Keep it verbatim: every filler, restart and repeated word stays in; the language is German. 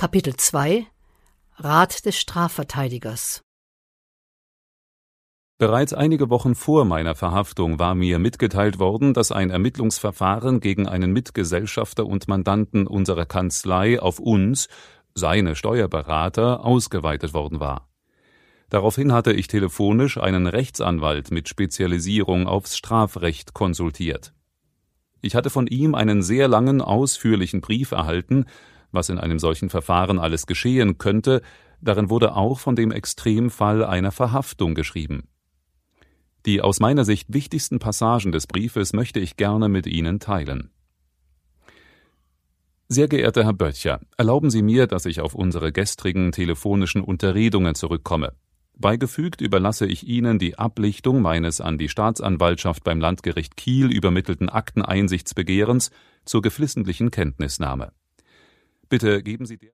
Kapitel zwei Rat des Strafverteidigers. Bereits einige Wochen vor meiner Verhaftung war mir mitgeteilt worden, dass ein Ermittlungsverfahren gegen einen Mitgesellschafter und Mandanten unserer Kanzlei auf uns, seine Steuerberater, ausgeweitet worden war. Daraufhin hatte ich telefonisch einen Rechtsanwalt mit Spezialisierung aufs Strafrecht konsultiert. Ich hatte von ihm einen sehr langen, ausführlichen Brief erhalten, was in einem solchen Verfahren alles geschehen könnte. Darin wurde auch von dem Extremfall einer Verhaftung geschrieben. Die aus meiner Sicht wichtigsten Passagen des Briefes möchte ich gerne mit Ihnen teilen. Sehr geehrter Herr Böttcher, erlauben Sie mir, dass ich auf unsere gestrigen telefonischen Unterredungen zurückkomme. Beigefügt überlasse ich Ihnen die Ablichtung meines an die Staatsanwaltschaft beim Landgericht Kiel übermittelten Akteneinsichtsbegehrens zur geflissentlichen Kenntnisnahme. Bitte geben Sie